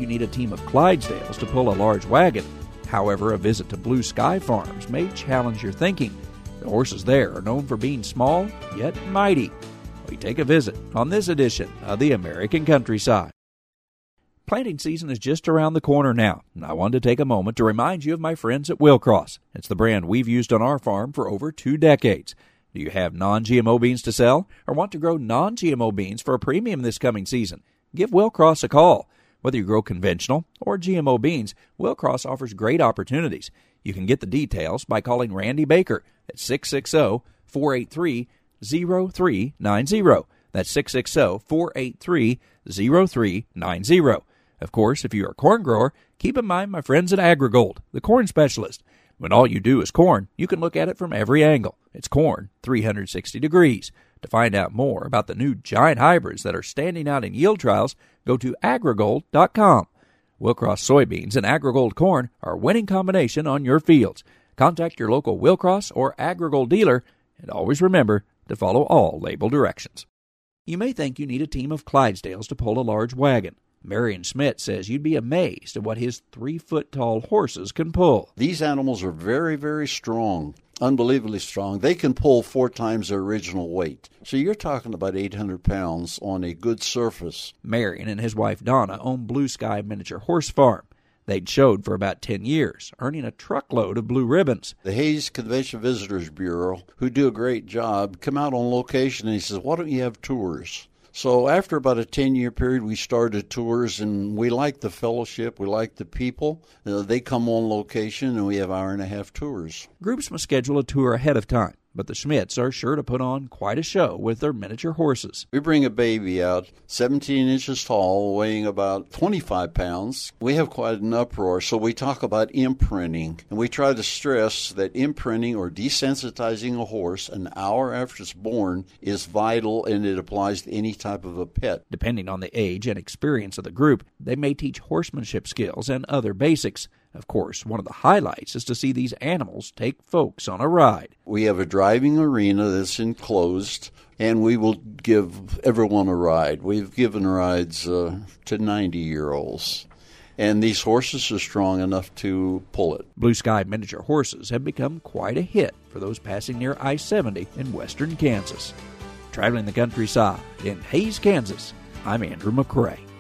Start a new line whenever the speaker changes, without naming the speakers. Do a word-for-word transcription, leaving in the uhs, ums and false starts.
you need a team of Clydesdales to pull a large wagon. However, a visit to Blue Sky Farms may challenge your thinking. The horses there are known for being small, yet mighty. We take a visit on this edition of the American Countryside. Planting season is just around the corner now, and I wanted to take a moment to remind you of my friends at Willcross. It's the brand we've used on our farm for over two decades. Do you have non-G M O beans to sell or want to grow non-G M O beans for a premium this coming season? Give Willcross a call. Whether you grow conventional or G M O beans, Willcross offers great opportunities. You can get the details by calling Randy Baker at six six zero, four eight three, zero three nine zero. That's six six zero, four eight three, zero three nine zero. Of course, if you're a corn grower, keep in mind my friends at AgriGold, the corn specialist. When all you do is corn, you can look at it from every angle. It's corn three hundred sixty degrees. To find out more about the new giant hybrids that are standing out in yield trials, go to agrigold dot com. Willcross soybeans and AgriGold corn are a winning combination on your fields. Contact your local Willcross or AgriGold dealer, and always remember to follow all label directions. You may think you need a team of Clydesdales to pull a large wagon. Marion Schmidt says you'd be amazed at what his three-foot-tall horses can pull.
These animals are very, very strong, unbelievably strong. They can pull four times their original weight. So you're talking about eight hundred pounds on a good surface.
Marion and his wife Donna own Blue Sky Miniature Horse Farm. They'd showed for about ten years, earning a truckload of blue ribbons.
The Hayes Convention Visitors Bureau, who do a great job, come out on location and he says, why don't you have tours? So after about a ten-year period, we started tours, and we like the fellowship. We like the people. Uh, they come on location, and we have hour-and-a-half tours.
Groups must schedule a tour ahead of time, but the Schmidts are sure to put on quite a show with their miniature horses.
We bring a baby out, seventeen inches tall, weighing about twenty-five pounds. We have quite an uproar, so we talk about imprinting, and we try to stress that imprinting or desensitizing a horse an hour after it's born is vital, and it applies to any type of a pet.
Depending on the age and experience of the group, they may teach horsemanship skills and other basics. Of course, one of the highlights is to see these animals take folks on a ride.
We have a driving arena that's enclosed, and we will give everyone a ride. We've given rides uh, to ninety-year-olds, and these horses are strong enough to pull it.
Blue Sky Miniature Horses have become quite a hit for those passing near I seventy in western Kansas. Traveling the countryside in Hays, Kansas, I'm Andrew McCrae.